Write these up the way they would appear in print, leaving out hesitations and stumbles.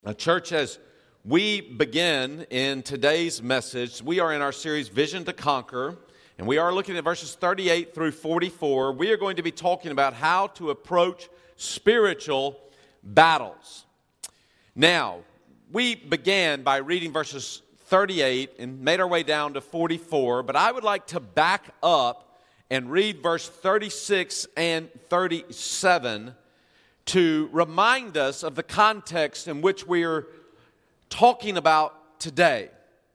Church, as we begin in today's message, we are in our series Vision to Conquer, and we are looking at verses 38 through 44. We are going to be talking about how to approach spiritual battles. Now, we began by reading verses 38 and made our way down to 44, but I would like to back up and read verse 36 and 37 to remind us of the context in which we are talking about today.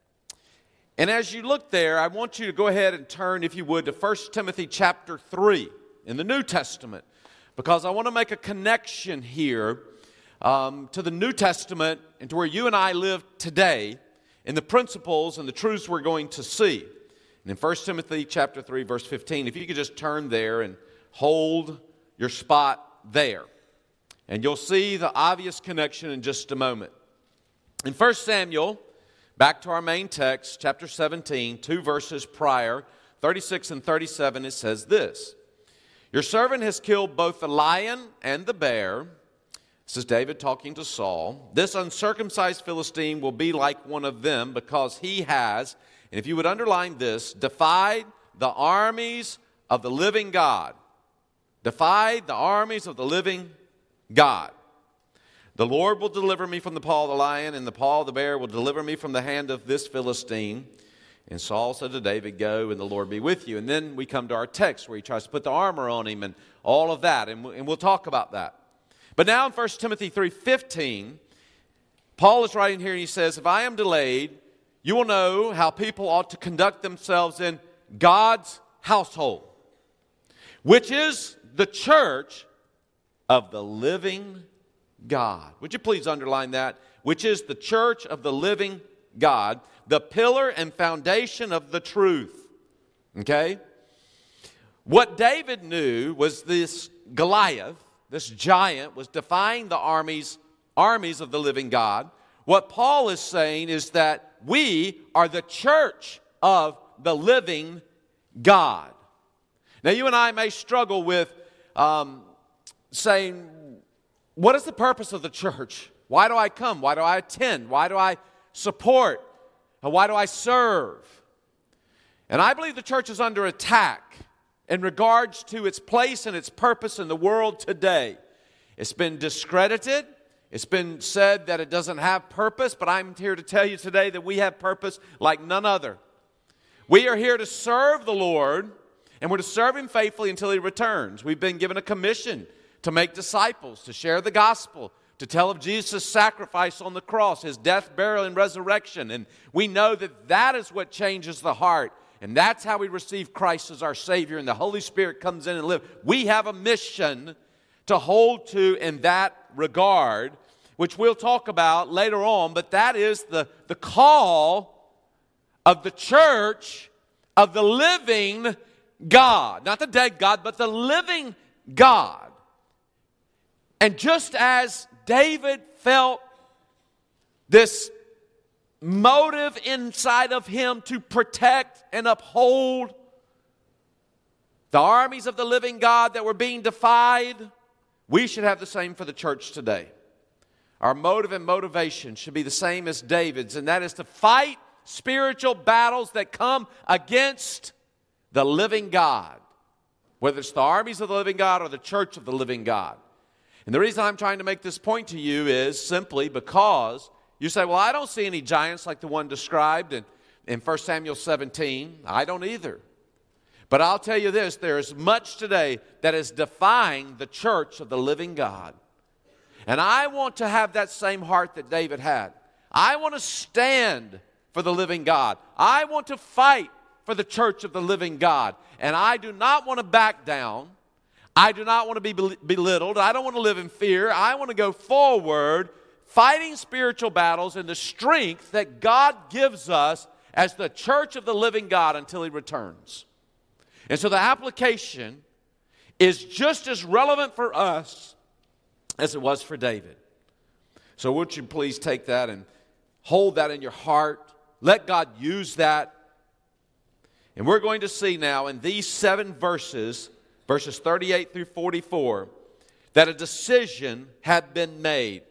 And as you look there, I want you to go ahead and turn, if you would, to 1 Timothy chapter 3 in the New Testament, because I want to make a connection here to the New Testament and to where you and I live today in the principles and the truths we're going to see. And in 1 Timothy chapter 3, verse 15, if you could just turn there and hold your spot there. And you'll see the obvious connection in just a moment. In 1 Samuel, back to our main text, chapter 17, 2 verses prior, 36 and 37, it says this: "Your servant has killed both the lion and the bear." This is David talking to Saul. "This uncircumcised Philistine will be like one of them because he has," and if you would underline this, "defied the armies of the living God." Defied the armies of the living God. "The Lord will deliver me from the paw of the lion, and the paw of the bear will deliver me from the hand of this Philistine." And Saul said to David, "Go, and the Lord be with you." And then we come to our text where he tries to put the armor on him and all of that, and we'll talk about that. But now in 1 Timothy 3:15, Paul is writing here and he says, "If I am delayed, you will know how people ought to conduct themselves in God's household, which is the church of the living God." Would you please underline that? Which is the church of the living God, the pillar and foundation of the truth. Okay? What David knew was this Goliath, this giant, was defying the armies of the living God. What Paul is saying is that we are the church of the living God. Now, you and I may struggle with saying, what is the purpose of the church? Why do I come? Why do I attend? Why do I support? And why do I serve? And I believe the church is under attack in regards to its place and its purpose in the world today. It's been discredited. It's been said that it doesn't have purpose, but I'm here to tell you today that we have purpose like none other. We are here to serve the Lord, and we're to serve Him faithfully until He returns. We've been given a commission to make disciples, to share the gospel, to tell of Jesus' sacrifice on the cross, His death, burial, and resurrection. And we know that that is what changes the heart. And that's how we receive Christ as our Savior, and the Holy Spirit comes in and lives. We have a mission to hold to in that regard, which we'll talk about later on, but that is the call of the church of the living God. Not the dead God, but the living God. And just as David felt this motive inside of him to protect and uphold the armies of the living God that were being defied, we should have the same for the church today. Our motive and motivation should be the same as David's, and that is to fight spiritual battles that come against the living God, whether it's the armies of the living God or the church of the living God. And the reason I'm trying to make this point to you is simply because you say, well, I don't see any giants like the one described in 1 Samuel 17. I don't either. But I'll tell you this, there is much today that is defying the church of the living God. And I want to have that same heart that David had. I want to stand for the living God. I want to fight for the church of the living God. And I do not want to back down. I do not want to be belittled. I don't want to live in fear. I want to go forward, fighting spiritual battles in the strength that God gives us as the church of the living God until He returns. And so the application is just as relevant for us as it was for David. So would you please take that and hold that in your heart. Let God use that. And we're going to see now in these 7 verses, verses 38 through 44, that a decision had been made.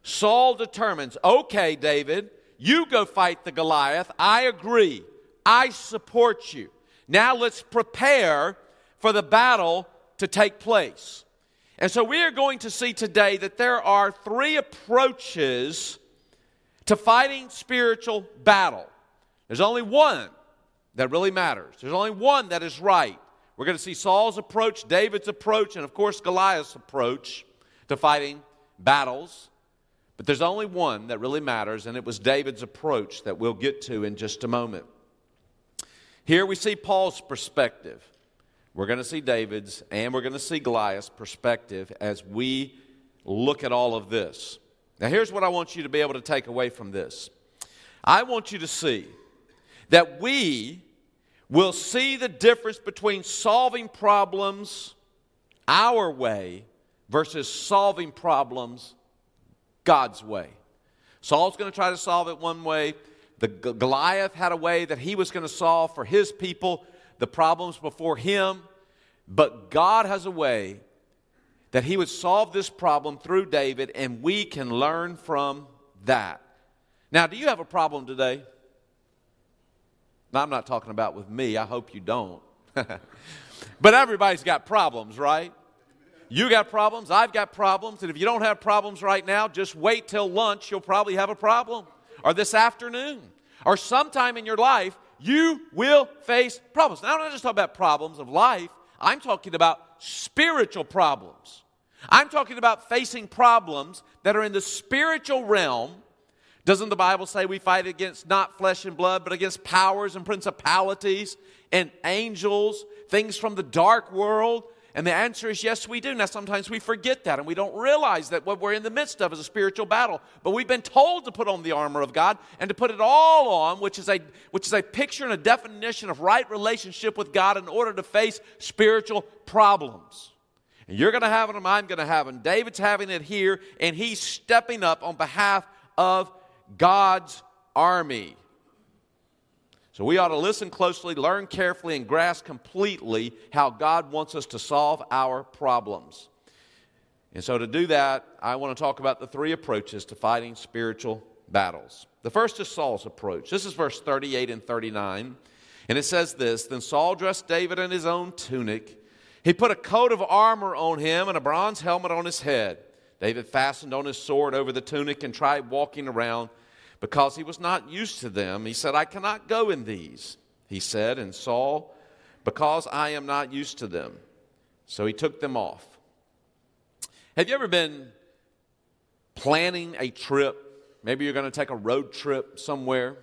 Saul determines, okay, David, you go fight the Goliath. I agree. I support you. Now let's prepare for the battle to take place. And so we are going to see today that there are three approaches to fighting spiritual battle. There's only one that really matters. There's only one that is right. We're going to see Saul's approach, David's approach, and of course Goliath's approach to fighting battles. But there's only one that really matters, and it was David's approach that we'll get to in just a moment. Here we see Paul's perspective. We're going to see David's, and we're going to see Goliath's perspective as we look at all of this. Now here's what I want you to be able to take away from this. I want you to see that we will see the difference between solving problems our way versus solving problems God's way. Saul's going to try to solve it one way. The Goliath had a way that he was going to solve for his people the problems before him. But God has a way that he would solve this problem through David, and we can learn from that. Now, do you have a problem today? Now, I'm not talking about with me. I hope you don't. But everybody's got problems, right? You got problems, I've got problems, and if you don't have problems right now, just wait till lunch, you'll probably have a problem. Or this afternoon, or sometime in your life, you will face problems. Now, I'm not just talking about problems of life, I'm talking about spiritual problems. I'm talking about facing problems that are in the spiritual realm. Doesn't the Bible say we fight against not flesh and blood, but against powers and principalities and angels, things from the dark world? And the answer is yes, we do. Now, sometimes we forget that and we don't realize that what we're in the midst of is a spiritual battle. But we've been told to put on the armor of God and to put it all on, which is a picture and a definition of right relationship with God in order to face spiritual problems. And you're going to have them, I'm going to have them. David's having it here, and he's stepping up on behalf of God's army. So we ought to listen closely, learn carefully, and grasp completely how God wants us to solve our problems. And so to do that, I want to talk about the three approaches to fighting spiritual battles. The first is Saul's approach. This is verse 38 and 39. And it says this, "Then Saul dressed David in his own tunic. He put a coat of armor on him and a bronze helmet on his head. David fastened on his sword over the tunic and tried walking around. Because he was not used to them, he said, 'I cannot go in these,' he said, and Saul, 'because I am not used to them.' So he took them off." Have you ever been planning a trip? Maybe you're going to take a road trip somewhere,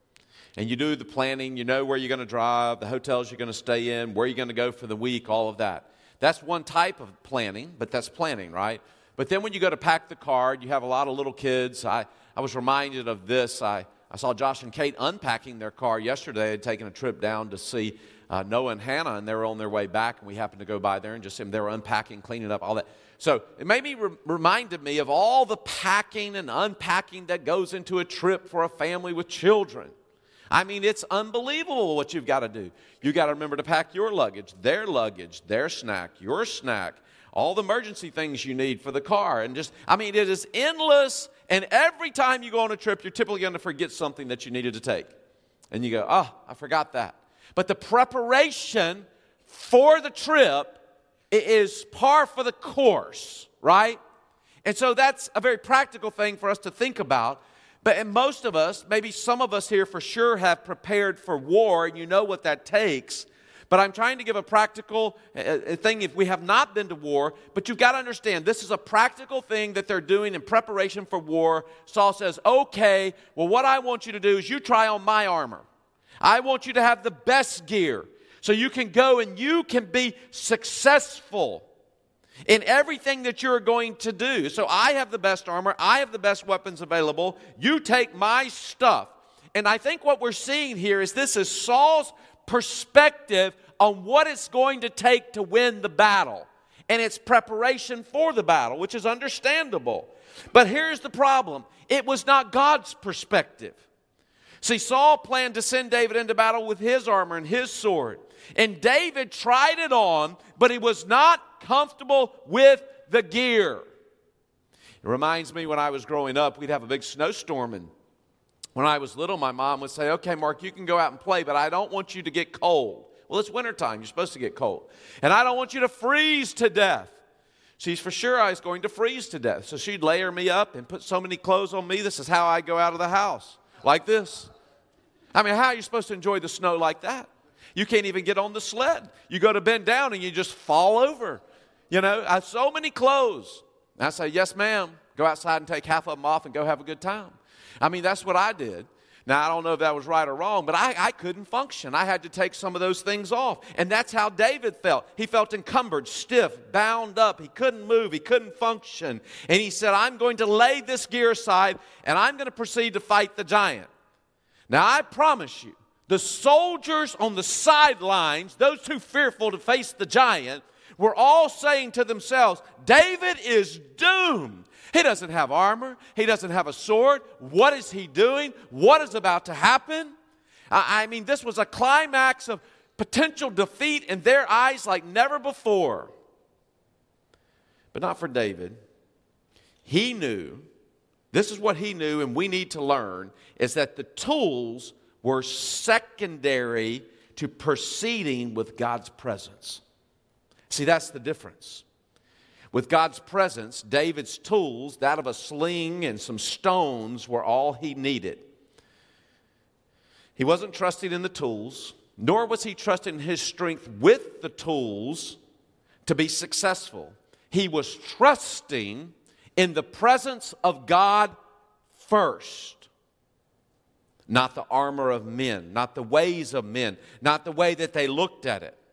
and you do the planning, you know where you're going to drive, the hotels you're going to stay in, where you're going to go for the week, all of that. That's one type of planning, but that's planning, right? But then when you go to pack the car, you have a lot of little kids. I was reminded of this. I saw Josh and Kate unpacking their car yesterday. They had taken a trip down to see Noah and Hannah, and they were on their way back, and we happened to go by there and just see them. They were unpacking, cleaning up, all that. So it made me reminded me of all the packing and unpacking that goes into a trip for a family with children. I mean, it's unbelievable what you've got to do. You've got to remember to pack your luggage, their snack, your snack, all the emergency things you need for the car. And just, I mean, it is endless. And every time you go on a trip, you're typically going to forget something that you needed to take. And you go, oh, I forgot that. But the preparation for the trip is par for the course, right? And so that's a very practical thing for us to think about. But and most of us, maybe some of us here for sure have prepared for war, and you know what that takes. But I'm trying to give a practical thing if we have not been to war. But you've got to understand, this is a practical thing that they're doing in preparation for war. Saul says, okay, well, what I want you to do is you try on my armor. I want you to have the best gear so you can go and you can be successful in everything that you're going to do. So I have the best armor. I have the best weapons available. You take my stuff. And I think what we're seeing here is this is Saul's perspective on what it's going to take to win the battle. And it's preparation for the battle, which is understandable. But here's the problem. It was not God's perspective. See, Saul planned to send David into battle with his armor and his sword. And David tried it on, but he was not comfortable with the gear. It reminds me when I was growing up, we'd have a big snowstorm, and when I was little, my mom would say, okay, Mark, you can go out and play, but I don't want you to get cold. Well, it's wintertime. You're supposed to get cold. And I don't want you to freeze to death. She's for sure I was going to freeze to death. So she'd layer me up and put so many clothes on me. This is how I go out of the house, like this. I mean, how are you supposed to enjoy the snow like that? You can't even get on the sled. You go to bend down and you just fall over. You know, I have so many clothes. And I say, yes, ma'am. Go outside and take half of them off and go have a good time. I mean, that's what I did. Now, I don't know if that was right or wrong, but I couldn't function. I had to take some of those things off. And that's how David felt. He felt encumbered, stiff, bound up. He couldn't move. He couldn't function. And he said, I'm going to lay this gear aside, and I'm going to proceed to fight the giant. Now, I promise you, the soldiers on the sidelines, those too fearful to face the giant, were all saying to themselves, David is doomed. He doesn't have armor. He doesn't have a sword. What is he doing? What is about to happen? I mean, this was a climax of potential defeat in their eyes like never before. But not for David. He knew, this is what he knew, and we need to learn, is that the tools were secondary to proceeding with God's presence. See, that's the difference. With God's presence, David's tools, that of a sling and some stones, were all he needed. He wasn't trusting in the tools, nor was he trusting his strength with the tools to be successful. He was trusting in the presence of God first. Not the armor of men, not the ways of men, not the way that they looked at it.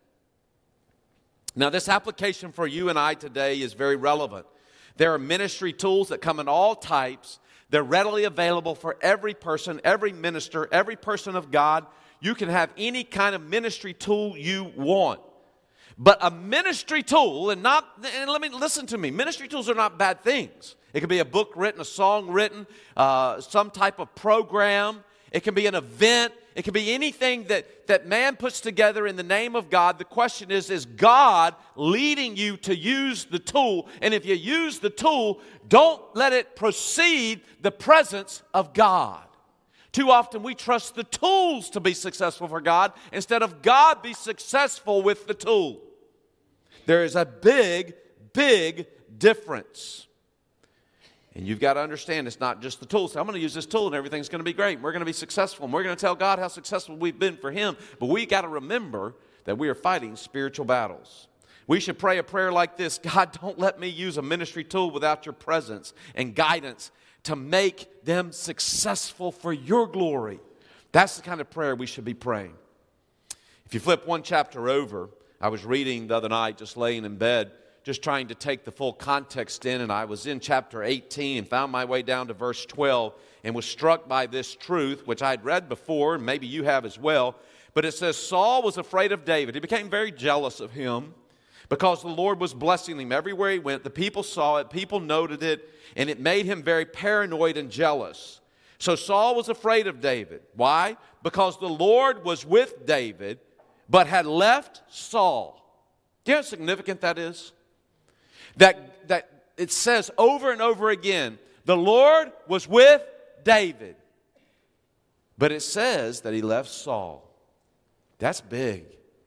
Now, this application for you and I today is very relevant. There are ministry tools that come in all types. They're readily available for every person, every minister, every person of God. You can have any kind of ministry tool you want. But a ministry tool, and let me listen to me, ministry tools are not bad things. It could be a book written, a song written, some type of program. It can be an event. It can be anything that man puts together in the name of God. The question is God leading you to use the tool? And if you use the tool, don't let it precede the presence of God. Too often we trust the tools to be successful for God instead of God be successful with the tool. There is a big, big difference. And you've got to understand it's not just the tool. So I'm going to use this tool and everything's going to be great. We're going to be successful. And we're going to tell God how successful we've been for Him. But we got to remember that we are fighting spiritual battles. We should pray a prayer like this: God, don't let me use a ministry tool without your presence and guidance to make them successful for your glory. That's the kind of prayer we should be praying. If you flip one chapter over, I was reading the other night, just laying in bed, just trying to take the full context in, and I was in chapter 18 and found my way down to verse 12 and was struck by this truth, which I'd read before, and maybe you have as well. But it says, Saul was afraid of David. He became very jealous of him because the Lord was blessing him everywhere he went. The people saw it, people noted it, and it made him very paranoid and jealous. So Saul was afraid of David. Why? Because the Lord was with David, but had left Saul. Do you know how significant that is? That it says over and over again, the Lord was with David. But it says that he left Saul. That's big.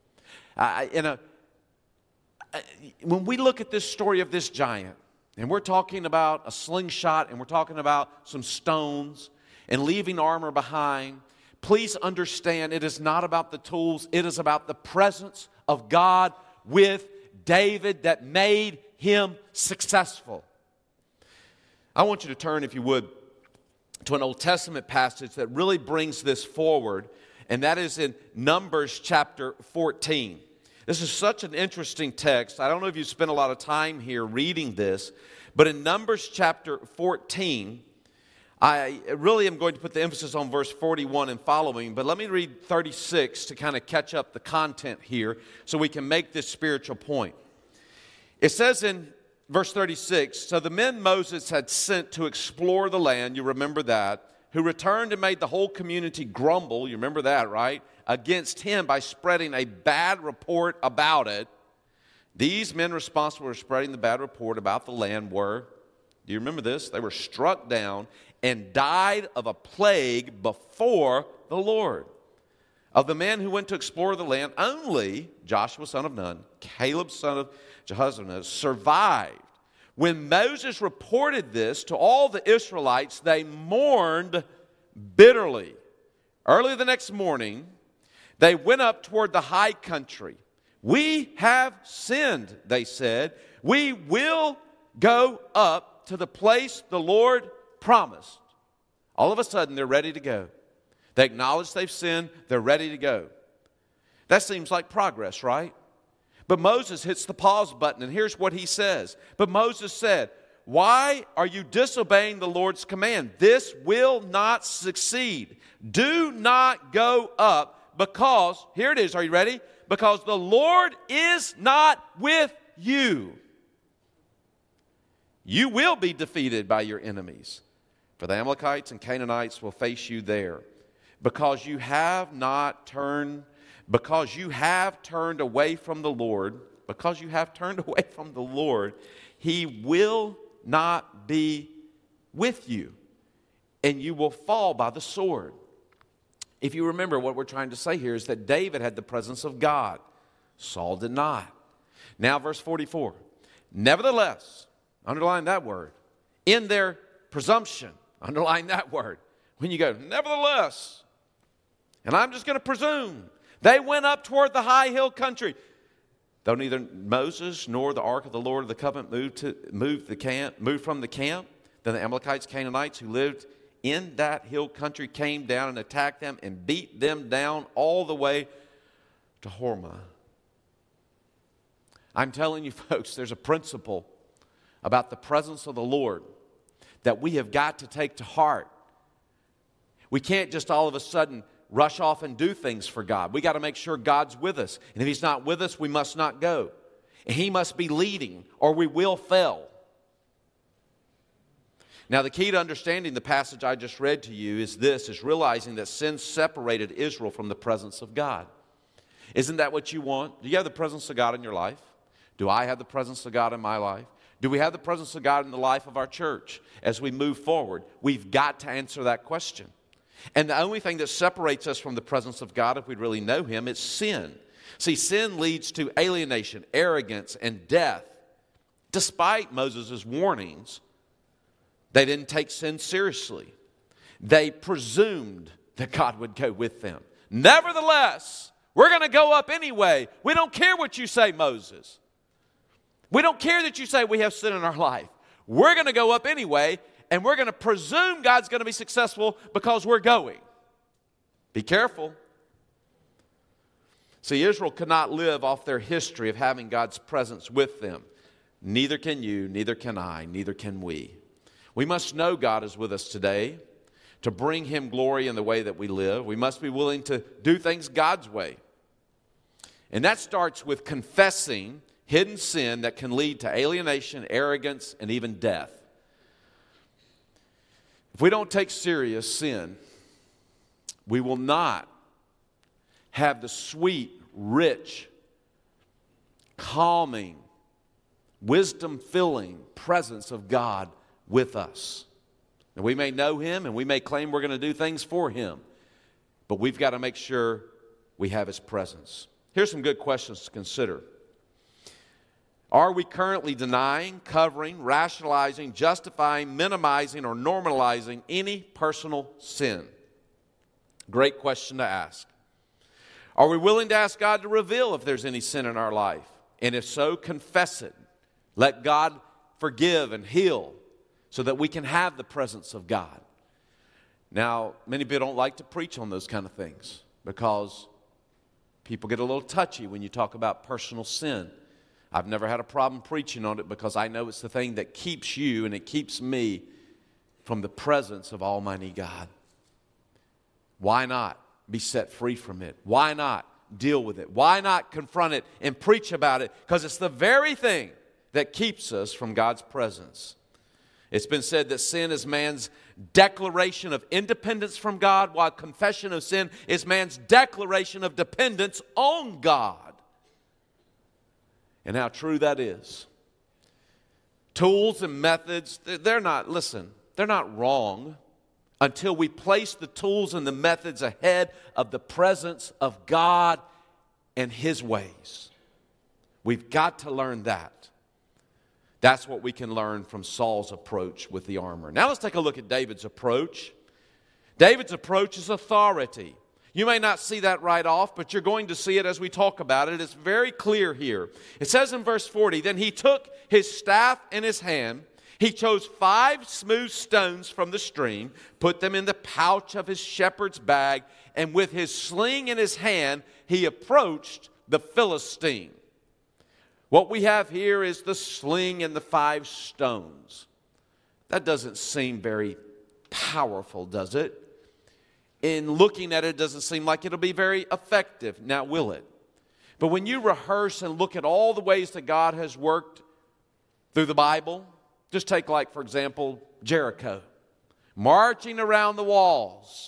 When we look at this story of this giant, and we're talking about a slingshot, and we're talking about some stones, and leaving armor behind, please understand it is not about the tools. It is about the presence of God with David that made him successful. I want you to turn, if you would, to an Old Testament passage that really brings this forward, and that is in Numbers chapter 14. This is such an interesting text. I don't know if you spent a lot of time here reading this, but in Numbers chapter 14, I really am going to put the emphasis on verse 41 and following, but let me read 36 to kind of catch up the content here so we can make this spiritual point. It says in verse 36, so the men Moses had sent to explore the land, you remember that, who returned and made the whole community grumble, you remember that, right, against him by spreading a bad report about it. These men responsible for spreading the bad report about the land were Do you remember this? They were struck down and died of a plague before the Lord. Of the men who went to explore the land, only Joshua son of Nun, Caleb son of Jehoshaphat, survived. When Moses reported this to all the Israelites, they mourned bitterly. Early the next morning, they went up toward the high country. We have sinned, they said. We will go up to the place the Lord promised. All of a sudden, they're ready to go. They acknowledge they've sinned. They're ready to go. That seems like progress, right? But Moses hits the pause button, and here's what he says. But Moses said, why are you disobeying the Lord's command? This will not succeed. Do not go up because, here it is, are you ready? Because the Lord is not with you. You will be defeated by your enemies, for the Amalekites and Canaanites will face you there. Because you have turned away from the Lord, He will not be with you, and you will fall by the sword. If you remember, what we're trying to say here is that David had the presence of God. Saul did not. Now verse 44. Nevertheless, underline that word, in their presumption, underline that word. When you go, nevertheless, and I'm just going to presume, they went up toward the high hill country. Though neither Moses nor the ark of the Lord of the covenant moved from the camp, then the Amalekites, Canaanites who lived in that hill country came down and attacked them and beat them down all the way to Hormah. I'm telling you, folks, there's a principle about the presence of the Lord that we have got to take to heart. We can't just all of a sudden rush off and do things for God. We got to make sure God's with us. And if He's not with us, we must not go. And He must be leading, or we will fail. Now, the key to understanding the passage I just read to you is realizing that sin separated Israel from the presence of God. Isn't that what you want? Do you have the presence of God in your life? Do I have the presence of God in my life? Do we have the presence of God in the life of our church as we move forward? We've got to answer that question. And the only thing that separates us from the presence of God, if we really know Him, is sin. See, sin leads to alienation, arrogance, and death. Despite Moses' warnings, they didn't take sin seriously. They presumed that God would go with them. Nevertheless, we're going to go up anyway. We don't care what you say, Moses. We don't care that you say we have sin in our life. We're going to go up anyway, and we're going to presume God's going to be successful because we're going. Be careful. See, Israel could not live off their history of having God's presence with them. Neither can you, neither can I, neither can we. We must know God is with us today to bring Him glory in the way that we live. We must be willing to do things God's way. And that starts with confessing hidden sin that can lead to alienation, arrogance, and even death. If we don't take serious sin, we will not have the sweet, rich, calming, wisdom-filling presence of God with us. And we may know Him and we may claim we're going to do things for Him, but we've got to make sure we have His presence. Here's some good questions to consider. Are we currently denying, covering, rationalizing, justifying, minimizing, or normalizing any personal sin? Great question to ask. Are we willing to ask God to reveal if there's any sin in our life? And if so, confess it. Let God forgive and heal so that we can have the presence of God. Now, many people don't like to preach on those kind of things because people get a little touchy when you talk about personal sin. I've never had a problem preaching on it because I know it's the thing that keeps you and it keeps me from the presence of Almighty God. Why not be set free from it? Why not deal with it? Why not confront it and preach about it? Because it's the very thing that keeps us from God's presence. It's been said that sin is man's declaration of independence from God, while confession of sin is man's declaration of dependence on God. And how true that is. Tools and methods, they're not wrong until we place the tools and the methods ahead of the presence of God and His ways. We've got to learn that. That's what we can learn from Saul's approach with the armor. Now let's take a look at David's approach. David's approach is authority. You may not see that right off, but you're going to see it as we talk about it. It's very clear here. It says in verse 40, then he took his staff in his hand. He chose 5 smooth stones from the stream, put them in the pouch of his shepherd's bag, and with his sling in his hand, he approached the Philistine. What we have here is the sling and the 5 stones. That doesn't seem very powerful, does it? In looking at it, it doesn't seem like it'll be very effective. Now, will it? But when you rehearse and look at all the ways that God has worked through the Bible, just take, like, for example, Jericho. Marching around the walls.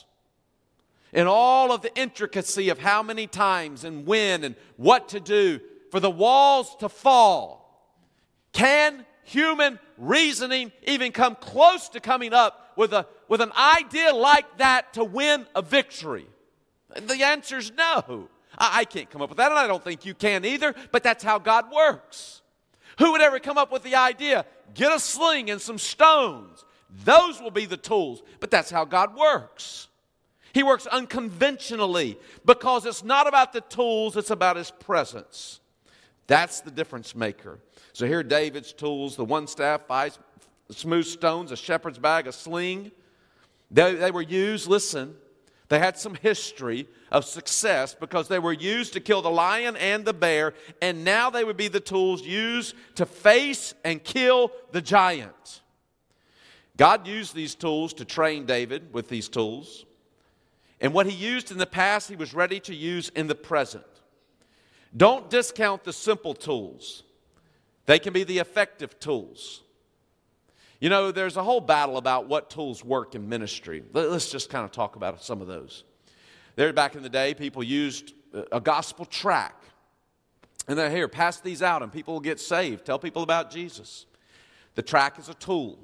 And all of the intricacy of how many times and when and what to do for the walls to fall. Can human reasoning even come close to coming up with an idea like that to win a victory? The answer is no. I can't come up with that, and I don't think you can either, but that's how God works. Who would ever come up with the idea, get a sling and some stones? Those will be the tools, but that's how God works. He works unconventionally because it's not about the tools, it's about His presence. That's the difference maker. So here are David's tools, the 1 staff, 5 smooth stones, a shepherd's bag, a sling. They were used, listen, they had some history of success because they were used to kill the lion and the bear, and now they would be the tools used to face and kill the giant. God used these tools to train David with these tools. And what He used in the past, He was ready to use in the present. Don't discount the simple tools. They can be the effective tools. You know, there's a whole battle about what tools work in ministry. Let's just kind of talk about some of those. There, back in the day, people used a gospel tract. And they're here, pass these out and people will get saved. Tell people about Jesus. The tract is a tool.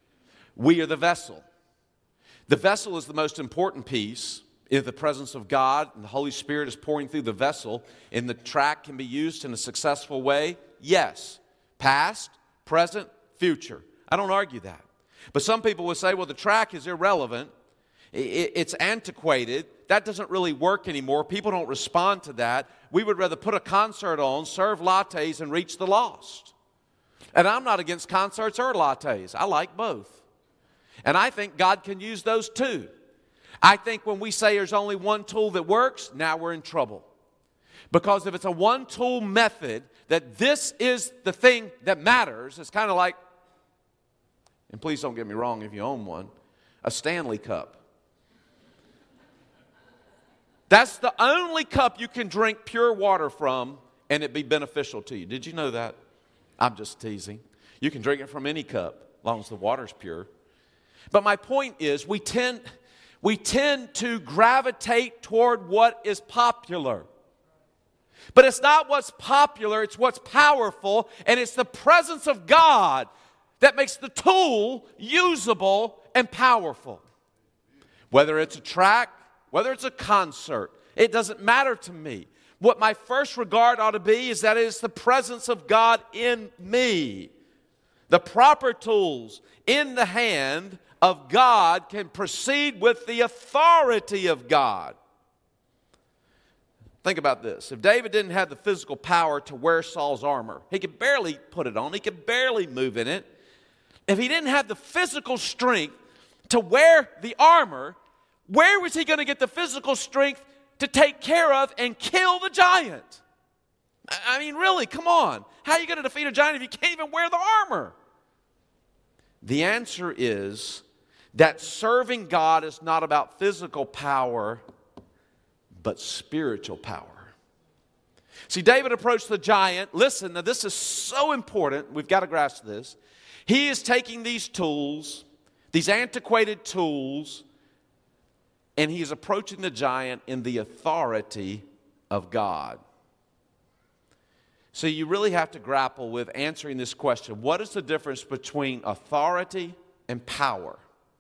We are the vessel. The vessel is the most important piece. If the presence of God and the Holy Spirit is pouring through the vessel, and the tract can be used in a successful way, yes. Past, present, future. I don't argue that. But some people will say, well, the tract is irrelevant. It's antiquated. That doesn't really work anymore. People don't respond to that. We would rather put a concert on, serve lattes, and reach the lost. And I'm not against concerts or lattes. I like both. And I think God can use those too. I think when we say there's only one tool that works, now we're in trouble. Because if it's a one-tool method, that this is the thing that matters, it's kind of like, and please don't get me wrong if you own one, a Stanley cup. That's the only cup you can drink pure water from and it be beneficial to you. Did you know that? I'm just teasing. You can drink it from any cup as long as the water's pure. But my point is we tend to gravitate toward what is popular. But it's not what's popular, it's what's powerful, and it's the presence of God that makes the tool usable and powerful. Whether it's a track, whether it's a concert, it doesn't matter to me. What my first regard ought to be is that it is the presence of God in me. The proper tools in the hand of God can proceed with the authority of God. Think about this. If David didn't have the physical power to wear Saul's armor, he could barely put it on, he could barely move in it. If he didn't have the physical strength to wear the armor, where was he going to get the physical strength to take care of and kill the giant? I mean, really, come on. How are you going to defeat a giant if you can't even wear the armor? The answer is that serving God is not about physical power, but spiritual power. See, David approached the giant. Listen, now this is so important. We've got to grasp this. He is taking these tools, these antiquated tools, and he is approaching the giant in the authority of God. So you really have to grapple with answering this question. What is the difference between authority and power?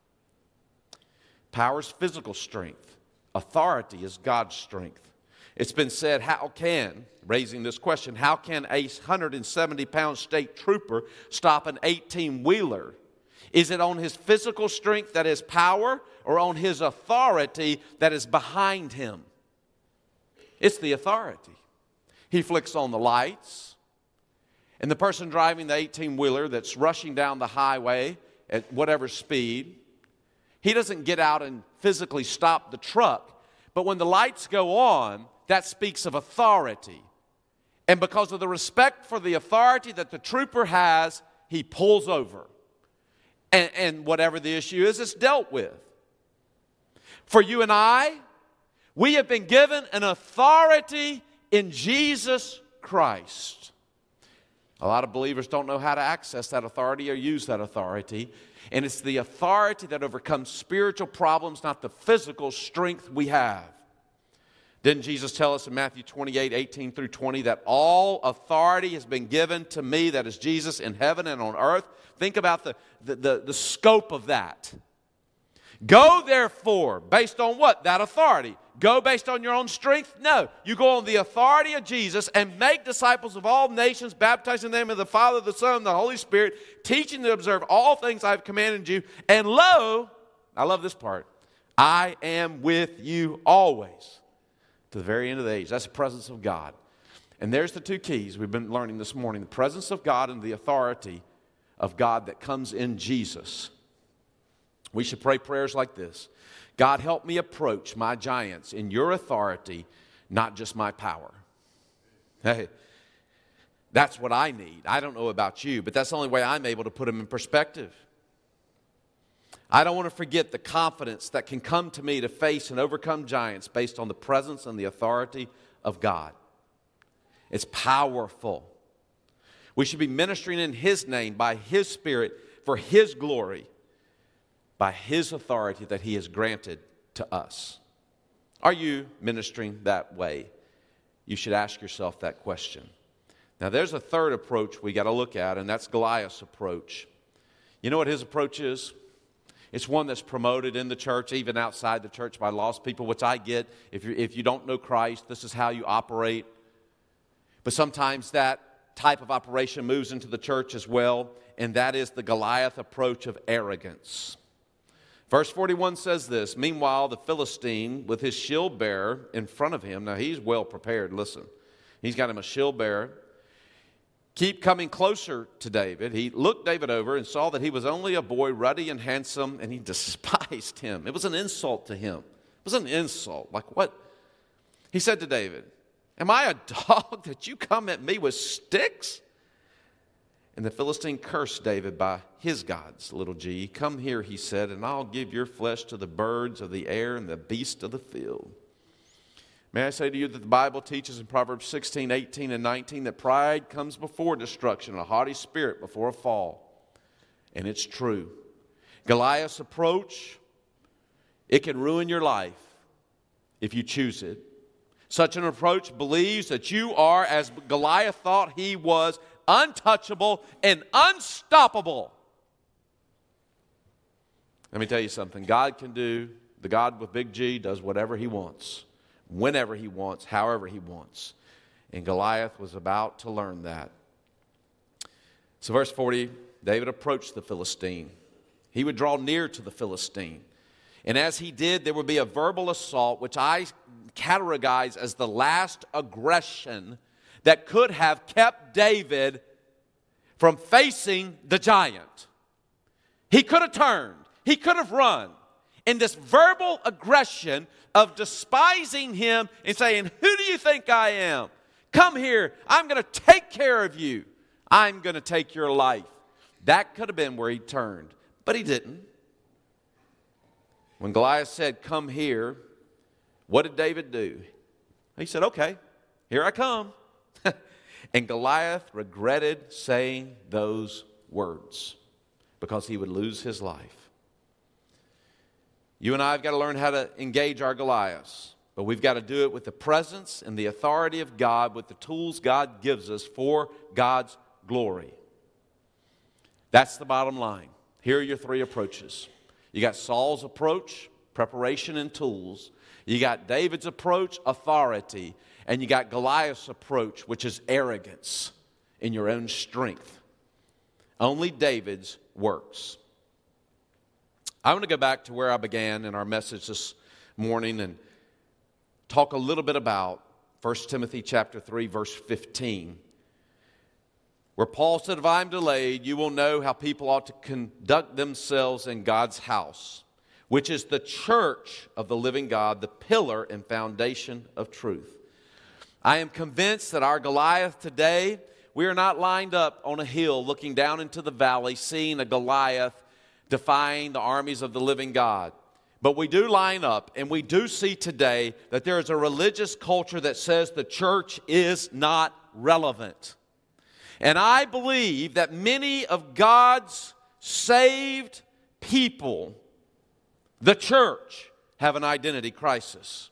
Power is physical strength. Authority is God's strength. It's been said, raising this question, how can a 170-pound state trooper stop an 18-wheeler? Is it on his physical strength that is power, or on his authority that is behind him? It's the authority. He flicks on the lights, and the person driving the 18-wheeler that's rushing down the highway at whatever speed, he doesn't get out and physically stop the truck. But when the lights go on, that speaks of authority. And because of the respect for the authority that the trooper has, he pulls over. And whatever the issue is, it's dealt with. For you and I, we have been given an authority in Jesus Christ. A lot of believers don't know how to access that authority or use that authority. And it's the authority that overcomes spiritual problems, not the physical strength we have. Didn't Jesus tell us in Matthew 28:18-20, that all authority has been given to me, that is Jesus, in heaven and on earth? Think about the scope of that. Go therefore, based on what? That authority. Go based on your own strength? No. You go on the authority of Jesus and make disciples of all nations, baptizing them in the Father, the Son, and the Holy Spirit, teaching them to observe all things I have commanded you. And lo, I love this part, I am with you always, to the very end of the age. That's the presence of God. And there's the two keys we've been learning this morning. The presence of God and the authority of God that comes in Jesus. We should pray prayers like this. God, help me approach my giants in your authority, not just my power. Hey, that's what I need. I don't know about you, but that's the only way I'm able to put them in perspective. I don't want to forget the confidence that can come to me to face and overcome giants based on the presence and the authority of God. It's powerful. We should be ministering in His name, by His Spirit, for His glory, by His authority that He has granted to us. Are you ministering that way? You should ask yourself that question. Now, there's a third approach we got to look at, and that's Goliath's approach. You know what his approach is? It's one that's promoted in the church, even outside the church, by lost people, which I get. If you don't know Christ, this is how you operate. But sometimes that type of operation moves into the church as well, and that is the Goliath approach of arrogance. Verse 41 says this, meanwhile, the Philistine with his shield bearer in front of him, now he's well prepared, listen. He's got him a shield bearer. Keep coming closer to David. He looked David over and saw that he was only a boy, ruddy and handsome, and he despised him. It was an insult to him. It was an insult. Like what? He said to David, am I a dog that you come at me with sticks? And the Philistine cursed David by his gods, little g. Come here, he said, and I'll give your flesh to the birds of the air and the beasts of the field. May I say to you that the Bible teaches in Proverbs 16, 18, and 19 that pride comes before destruction, a haughty spirit before a fall. And it's true. Goliath's approach, it can ruin your life if you choose it. Such an approach believes that you are, as Goliath thought he was, untouchable and unstoppable. Let me tell you something. God can do, the God with big G does whatever He wants, whenever He wants, however He wants. And Goliath was about to learn that. So verse 40, David approached the Philistine. He would draw near to the Philistine. And as he did, there would be a verbal assault, which I categorize as the last aggression that could have kept David from facing the giant. He could have turned. He could have run. And this verbal aggression of despising him and saying, who do you think I am? Come here. I'm going to take care of you. I'm going to take your life. That could have been where he turned. But he didn't. When Goliath said, come here, what did David do? He said, okay, here I come. And Goliath regretted saying those words because he would lose his life. You and I have got to learn how to engage our Goliaths. But we've got to do it with the presence and the authority of God, with the tools God gives us for God's glory. That's the bottom line. Here are your three approaches. You got Saul's approach, preparation and tools. You got David's approach, authority. And you got Goliath's approach, which is arrogance in your own strength. Only David's works. I want to go back to where I began in our message this morning and talk a little bit about 1 Timothy chapter 3, verse 15, where Paul said, if I'm delayed, you will know how people ought to conduct themselves in God's house, which is the church of the living God, the pillar and foundation of truth. I am convinced that our Goliath today, we are not lined up on a hill looking down into the valley, seeing a Goliath defying the armies of the living God. But we do line up and we do see today that there is a religious culture that says the church is not relevant. And I believe that many of God's saved people, the church, have an identity crisis.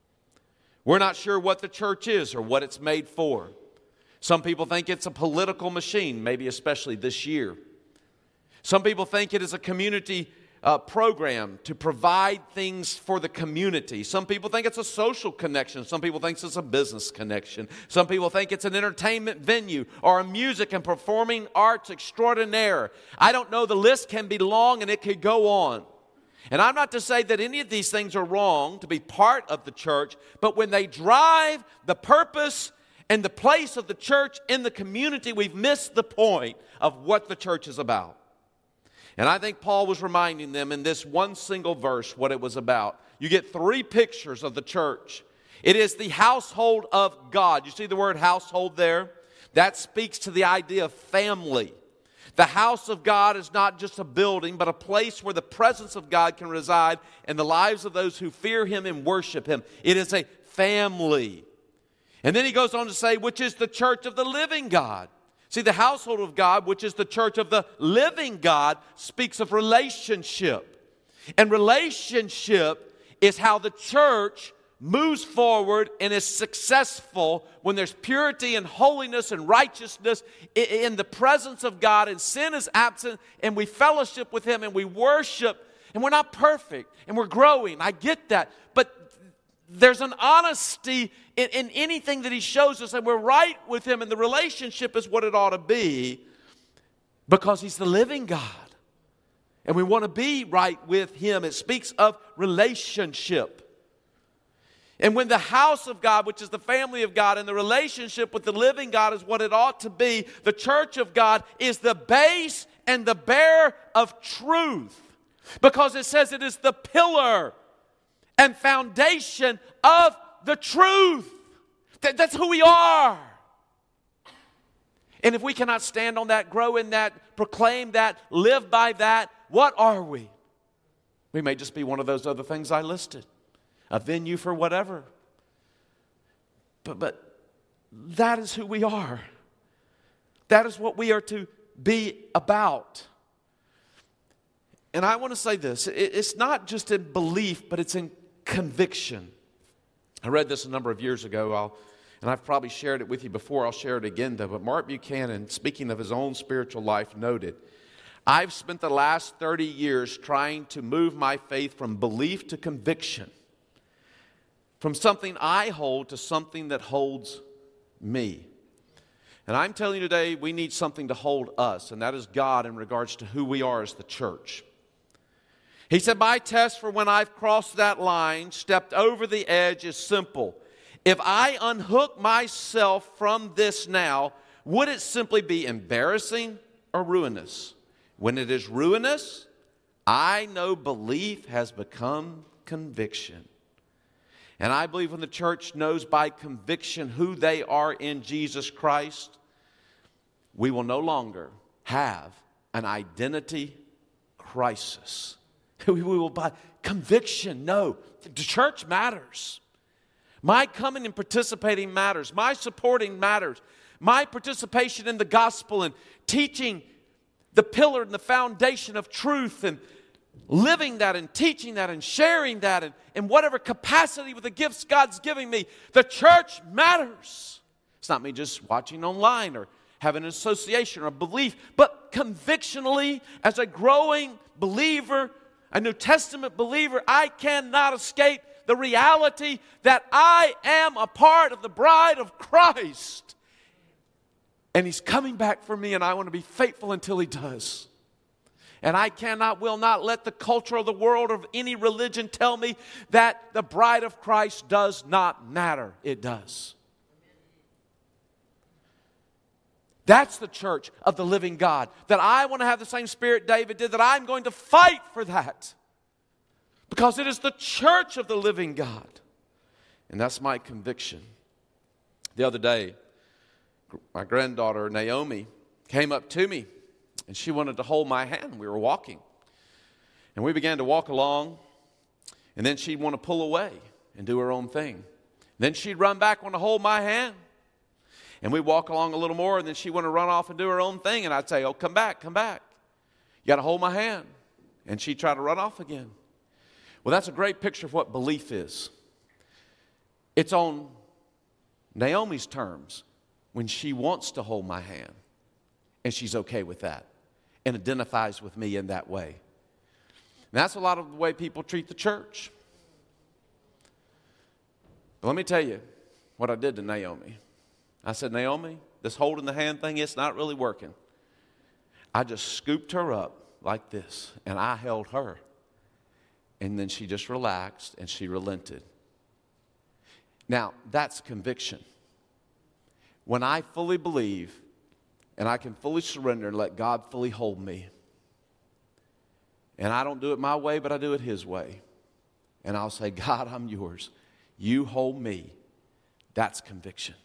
We're not sure what the church is or what it's made for. Some people think it's a political machine, maybe especially this year. Some people think it is a community program to provide things for the community. Some people think it's a social connection. Some people think it's a business connection. Some people think it's an entertainment venue or a music and performing arts extraordinaire. I don't know. The list can be long and it could go on. And I'm not to say that any of these things are wrong to be part of the church, but when they drive the purpose and the place of the church in the community, we've missed the point of what the church is about. And I think Paul was reminding them in this one single verse what it was about. You get three pictures of the church. It is the household of God. You see the word household there? That speaks to the idea of family. The house of God is not just a building, but a place where the presence of God can reside in the lives of those who fear Him and worship Him. It is a family. And then he goes on to say, which is the church of the living God. See, the household of God, which is the church of the living God, speaks of relationship. And relationship is how the church moves forward and is successful when there's purity and holiness and righteousness in the presence of God, and sin is absent, and we fellowship with Him and we worship, and we're not perfect and we're growing. I get that. But there's an honesty in anything that He shows us, and we're right with Him, and the relationship is what it ought to be because He's the living God. And we want to be right with Him. It speaks of relationship. And when the house of God, which is the family of God, and the relationship with the living God is what it ought to be, the church of God is the base and the bearer of truth. Because it says it is the pillar and foundation of the truth. That's who we are. And if we cannot stand on that, grow in that, proclaim that, live by that, what are we? We may just be one of those other things I listed. A venue for whatever. But that is who we are. That is what we are to be about. And I want to say this. It's not just in belief, but it's in conviction. I read this a number of years ago, and I've probably shared it with you before. I'll share it again, though. But Mark Buchanan, speaking of his own spiritual life, noted, I've spent the last 30 years trying to move my faith from belief to conviction. From something I hold to something that holds me. And I'm telling you today, we need something to hold us, and that is God in regards to who we are as the church. He said, my test for when I've crossed that line, stepped over the edge, is simple. If I unhook myself from this now, would it simply be embarrassing or ruinous? When it is ruinous, I know belief has become conviction. And I believe when the church knows by conviction who they are in Jesus Christ, we will no longer have an identity crisis. We will by conviction know the church matters. My coming and participating matters. My supporting matters. My participation in the gospel and teaching the pillar and the foundation of truth and living that and teaching that and sharing that and in whatever capacity with the gifts God's giving me. The church matters. It's not me just watching online or having an association or a belief, but convictionally, as a growing believer, a New Testament believer, I cannot escape the reality that I am a part of the bride of Christ. And He's coming back for me, and I want to be faithful until He does. And I will not let the culture of the world or of any religion tell me that the bride of Christ does not matter. It does. That's the church of the living God. That I want to have the same spirit David did, that I'm going to fight for that. Because it is the church of the living God. And that's my conviction. The other day, my granddaughter, Naomi, came up to me. And she wanted to hold my hand. We were walking. And we began to walk along. And then she'd want to pull away and do her own thing. Then she'd run back, want to hold my hand. And we'd walk along a little more. And then she'd want to run off and do her own thing. And I'd say, oh, come back, come back. You got to hold my hand. And she'd try to run off again. Well, that's a great picture of what belief is. It's on Naomi's terms when she wants to hold my hand. And she's okay with that. And identifies with me in that way. And that's a lot of the way people treat the church. But let me tell you what I did to Naomi. I said, Naomi, this holding the hand thing, it's not really working. I just scooped her up like this, and I held her. And then she just relaxed, and she relented. Now, that's conviction. When I fully believe, and I can fully surrender and let God fully hold me. And I don't do it my way, but I do it His way. And I'll say, God, I'm yours. You hold me. That's conviction.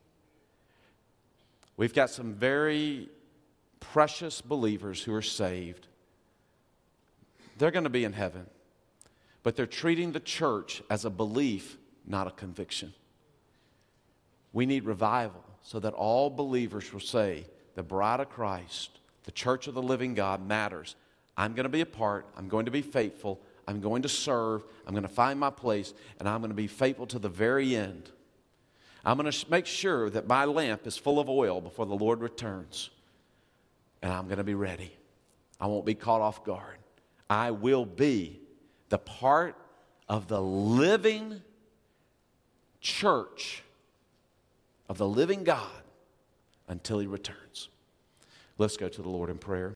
We've got some very precious believers who are saved. They're going to be in heaven. But they're treating the church as a belief, not a conviction. We need revival so that all believers will say, the bride of Christ, the church of the living God matters. I'm going to be a part. I'm going to be faithful. I'm going to serve. I'm going to find my place. And I'm going to be faithful to the very end. I'm going to make sure that my lamp is full of oil before the Lord returns. And I'm going to be ready. I won't be caught off guard. I will be the part of the living church of the living God until He returns. Let's go to the Lord in prayer.